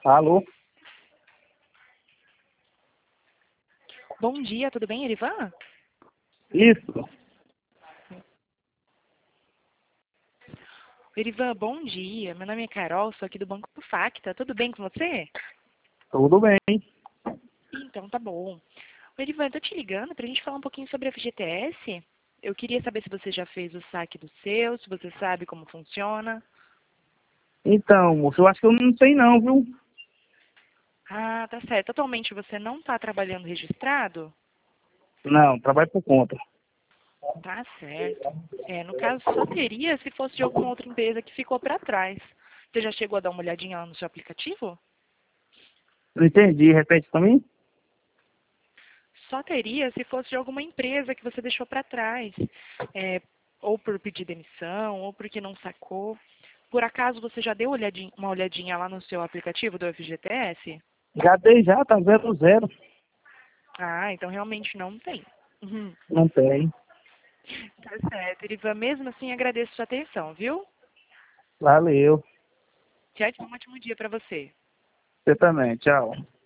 Alô? Bom dia, tudo bem, Erivan? Isso. Erivan, bom dia. Meu nome é Carol, sou aqui do Banco Facta. Tudo bem com você? Tudo bem. Então, tá bom. Erivan, eu tô te ligando pra gente falar um pouquinho sobre a FGTS. Eu queria saber se você já fez o saque do seu, se você sabe como funciona. Então, moço, eu acho que eu não sei não, viu? Ah, tá certo. Atualmente você não está trabalhando registrado? Não, trabalho por conta. Tá certo. No caso, só teria se fosse de alguma outra empresa que ficou para trás. Você já chegou a dar uma olhadinha lá no seu aplicativo? Não entendi, repete pra mim? Só teria se fosse de alguma empresa que você deixou para trás. É, ou por pedir demissão, ou porque não sacou. Por acaso você já deu uma olhadinha lá no seu aplicativo do FGTS? Já dei já, tá 00. Ah, então realmente não tem. Uhum. Não tem. Tá certo, Irivan. Mesmo assim, agradeço sua atenção, viu? Valeu. Tchau, um ótimo dia para você. Você também, tchau.